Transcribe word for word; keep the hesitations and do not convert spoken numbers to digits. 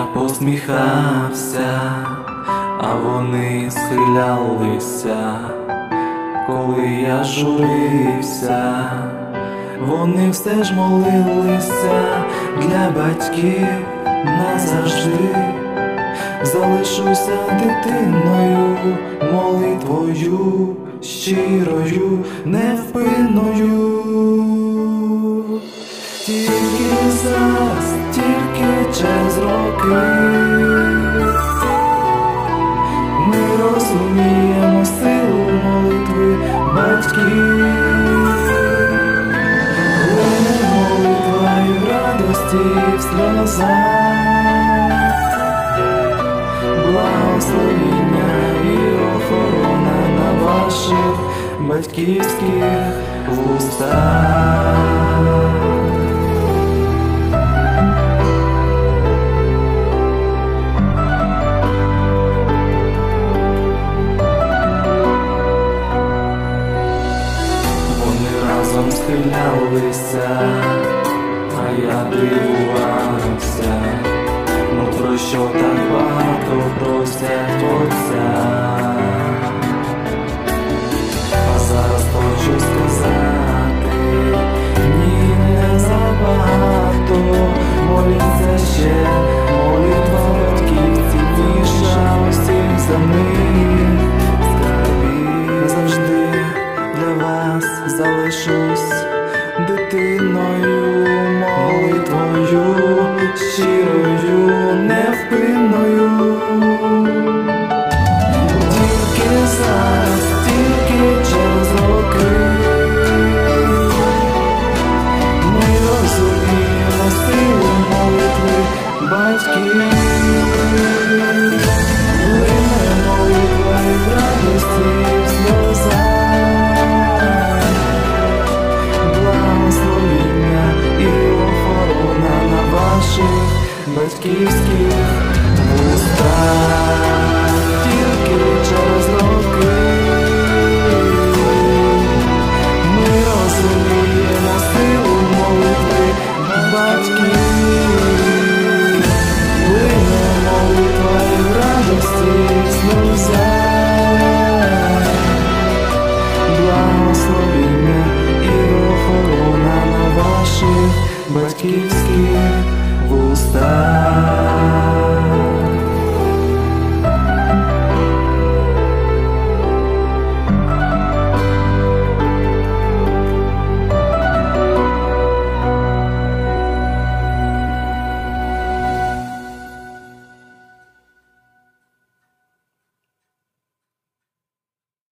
посміхався, а вони схилялися, коли я журився, вони все ж молилися для батьків назавжди. Залишуся дитиною, молитвою щирою, невпинною. Тільки зараз, тільки через роки ми розуміємо силу молитви батьків. Лине молитва і в радості, і в сльозах, благословіння і охорона на ваших батьківських вустах. Вони разом схилялися, а я дивувався, ну про що так багато просять Отця. А зараз хочу сказати, ні, не забагато, моліться ще, молитва батьків цінніша усіх земних скарбів. Завжди для вас залишусь дитиною, молитвою щирою, невпинною. Тільки зараз, тільки через роки ми розуміємо силу молитви батьків. Лине молитва і в радості, і в сльозах, благословіння і охорона на ваших батьківських вустах.